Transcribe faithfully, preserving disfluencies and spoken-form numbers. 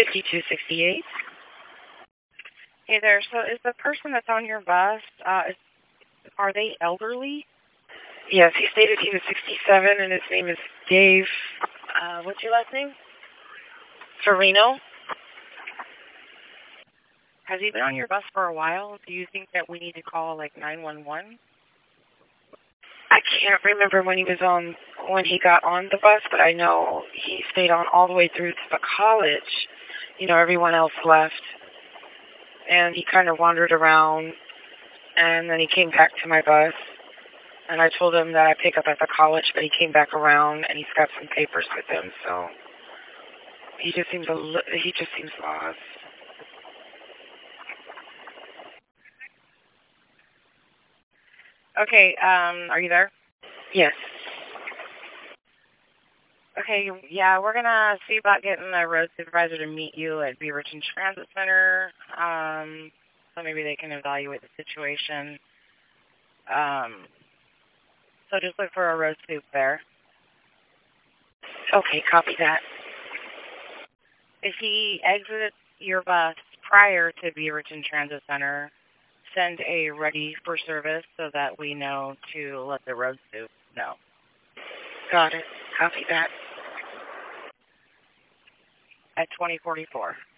fifty-two sixty-eight. Hey there. So is the person that's on your bus, uh, is, are they elderly? Yes, he stated he was sixty-seven, and his name is Dave. Uh, what's your last name? Farino. Has he been on your bus for a while? Do you think that we need to call, like, nine one one? I can't remember when he was on, when he got on the bus, but I know he stayed on all the way through to the college. You know, everyone else left. And he kind of wandered around, and then he came back to my bus. And I told him that I pick up at the college, but he came back around, and he's got some papers with him, so he just seems a li- he just seems lost. Okay, um, are you there? Yes. Okay, yeah, we're going to see about getting a road supervisor to meet you at Beaverton Transit Center, um, so maybe they can evaluate the situation. Um, so just look for a road soup there. Okay, copy that. If he exits your bus prior to Beaverton Transit Center, send a ready for service so that we know to let the road soup know. Got it. Copy that. At twenty forty-four.